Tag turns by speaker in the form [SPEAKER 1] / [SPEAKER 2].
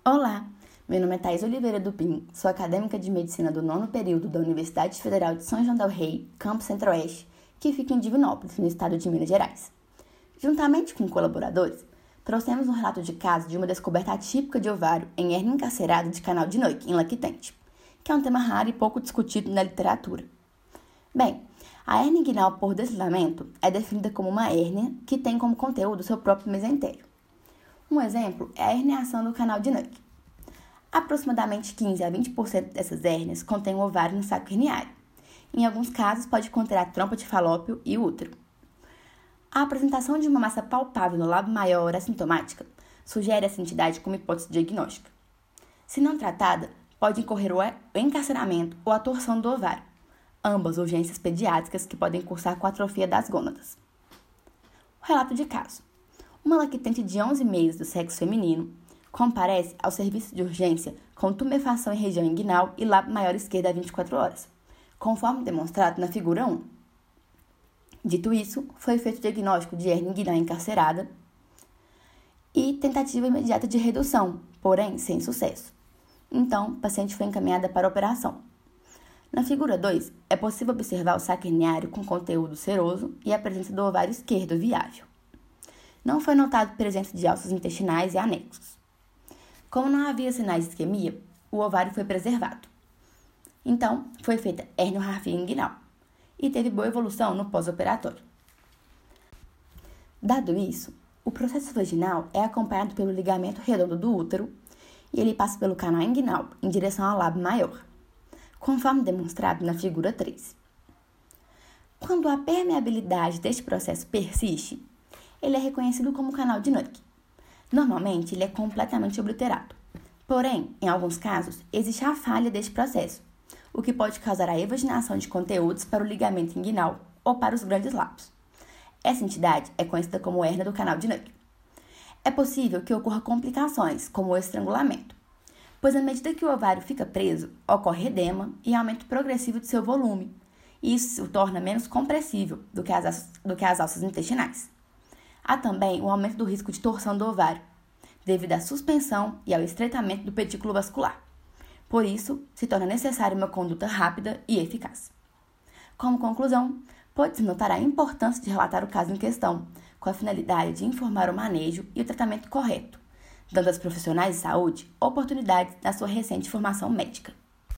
[SPEAKER 1] Olá, meu nome é Thaís Oliveira Dupin, sou acadêmica de medicina do 9º período da Universidade Federal de São João del Rei, Campus Centro-Oeste, que fica em Divinópolis, no estado de Minas Gerais. Juntamente com colaboradores, trouxemos um relato de caso de uma descoberta atípica de ovário em hérnia encarcerada de canal de Neuk, em lactente, que é um tema raro e pouco discutido na literatura. Bem, a hérnia inguinal por deslizamento é definida como uma hérnia que tem como conteúdo seu próprio mesentério. Um exemplo é a herniação do canal de Neuk. Aproximadamente 15 a 20% dessas hérnias contêm o ovário no saco herniário. Em alguns casos, pode conter a trompa de falópio e útero. A apresentação de uma massa palpável no lábio maior assintomática sugere essa entidade como hipótese diagnóstica. Se não tratada, pode incorrer o encarceramento ou a torção do ovário, ambas urgências pediátricas que podem cursar com atrofia das gônadas. O relato de caso. Uma lactente de 11 meses do sexo feminino comparece ao serviço de urgência com tumefação em região inguinal e lábio maior esquerda a 24 horas, conforme demonstrado na figura 1. Dito isso, foi feito o diagnóstico de hérnia inguinal encarcerada e tentativa imediata de redução, porém sem sucesso. Então, a paciente foi encaminhada para a operação. Na figura 2, é possível observar o saco herniário com conteúdo seroso e a presença do ovário esquerdo viável. Não foi notado presença de alças intestinais e anexos. Como não havia sinais de isquemia, o ovário foi preservado. Então, foi feita hérnia inguinal e teve boa evolução no pós-operatório. Dado isso, o processo vaginal é acompanhado pelo ligamento redondo do útero e ele passa pelo canal inguinal em direção ao lábio maior, conforme demonstrado na figura 3. Quando a permeabilidade deste processo persiste, ele é reconhecido como canal de Neuk. Normalmente, ele é completamente obliterado. Porém, em alguns casos, existe a falha deste processo, o que pode causar a evaginação de conteúdos para o ligamento inguinal ou para os grandes lábios. Essa entidade é conhecida como hérnia do canal de Neuk. É possível que ocorra complicações, como o estrangulamento, pois à medida que o ovário fica preso, ocorre edema e aumento progressivo de seu volume, e isso o torna menos compressível do que as alças intestinais. Há também o aumento do risco de torção do ovário, devido à suspensão e ao estreitamento do pedículo vascular. Por isso, se torna necessária uma conduta rápida e eficaz. Como conclusão, pode-se notar a importância de relatar o caso em questão, com a finalidade de informar o manejo e o tratamento correto, dando aos profissionais de saúde oportunidades na sua recente formação médica.